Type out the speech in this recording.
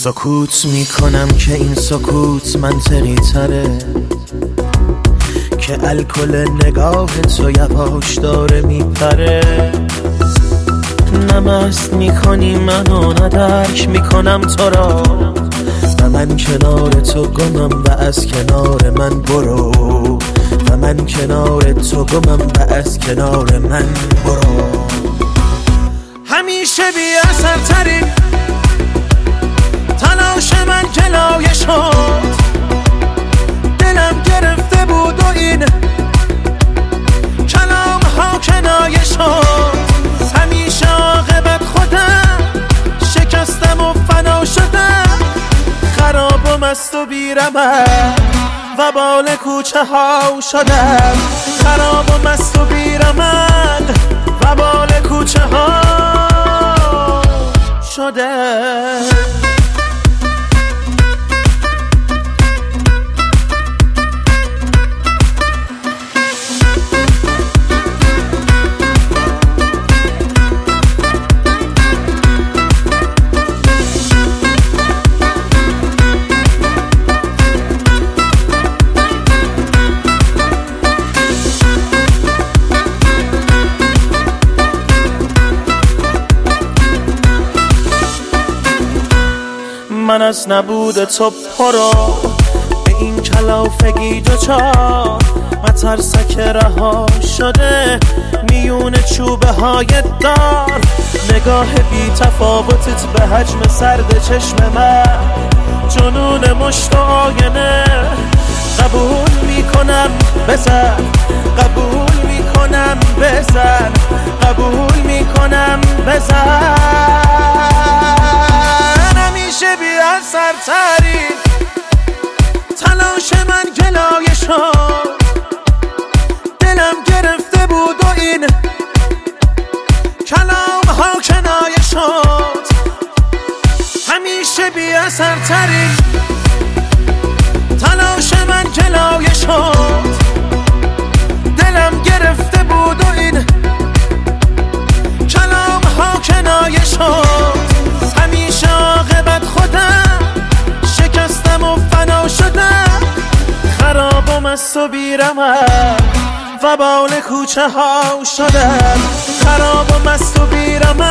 سکوت میکنم که این سکوت منطقی تره، که الکل نگاه تو یواش داره میپره. نمست میکنی منو، ندرک میکنم تو را، و من کنار تو گمم و از کنار من برو، و من کنار تو گمم و از کنار من برو. همیشه بی اثر ترین تلاش من جلایه شد، دلم گرفته بود و این کلام ها کنایه شد. همیشه عاقبت خودم شکستم و فنا شدم، خراب و مست و بیرمق و بال کوچه ها شدم، خراب و مست و بیرمق و بال کوچه ها شدم. من از نبود تو پرو به این کلافگی دوچار، مترسک رها شده میون چوبه های دار. نگاه بی تفاوتت به حجم سرد چشم من، جنون مشت و آینه. قبول میکنم بزن، قبول میکنم بزن، قبول میکنم بزن. همیشه بی اثر ترین تلاش من گلایه شد، دلم گرفته بود و این کلام ها کنایه شد. همیشه بی اثر ترین تلاش من گلایه شد، دلم گرفته بود و این کلام ها کنایه شد. همیشه عاقبت خودم شکستم و فنا شدم، خراب و مست و بیرمق و بال کوچه ها شدم، خراب و مست و بیرمق